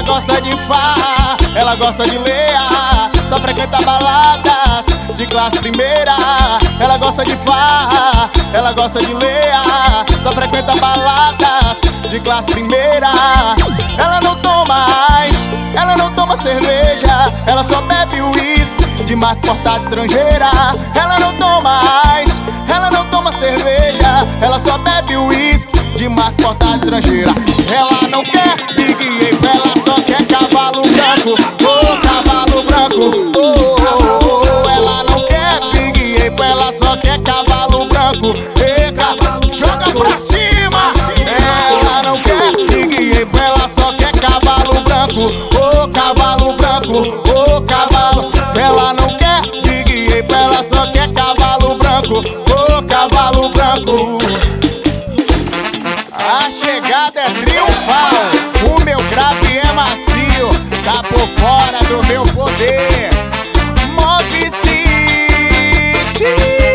gosta de farra, ela gosta de leia, só frequenta baladas de classe primeira. Ela gosta de farra, ela gosta de leia, só frequenta baladas de classe primeira. Ela não toma ice, ela não toma cerveja, ela só bebe uísque de marca importada estrangeira. Ela não toma ice, ela não toma cerveja, ela só bebe uísque de marca importada estrangeira. Ela não quer Big Apple, ela só quer cavalo branco, oh, cavalo branco, oh, oh, oh. Ela não quer Big Apple, ela só quer cavalo branco, e cavalo, joga pra cima. Ela não quer Big Apple, ela só quer cavalo branco, oh, cavalo branco, oh, cavalo. Ela não quer Big Apple, ela só quer cavalo branco, oh, cavalo branco. A chegada é triunfal, o meu grave é macio, tá por fora do meu poder. Move City.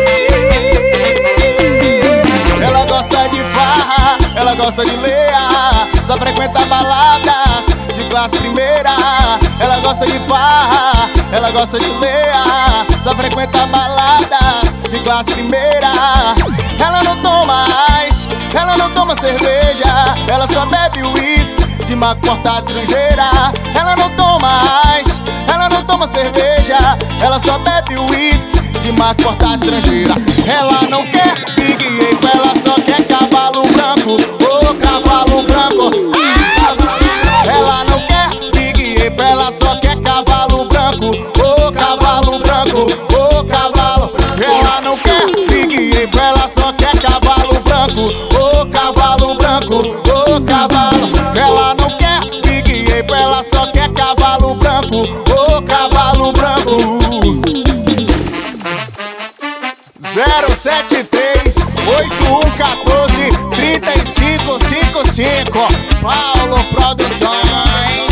Ela gosta de farra, ela gosta de leia, só frequenta baladas de classe primeira. Ela gosta de farra, ela gosta de leia, só frequenta baladas de classe primeira. Ela não toma ice, ela não toma cerveja, ela só bebe uísque de marca importada estrangeira. Ela não toma ice, ela não toma cerveja, ela só bebe uísque de marca importada estrangeira. Ela não quer Big Apple, ela só quer cavalo branco, oh, cavalo branco. Ela não quer Big Apple, ela só quer cavalo branco, oh, cavalo branco, oh, cavalo. Ela não quer Big Apple, ela só quer cavalo branco, oh, cavalo branco, oh, cavalo. Ela não quer Big Apple, ela só quer cavalo branco, oh, cavalo branco. 073 8114 3555 Paulo Produções.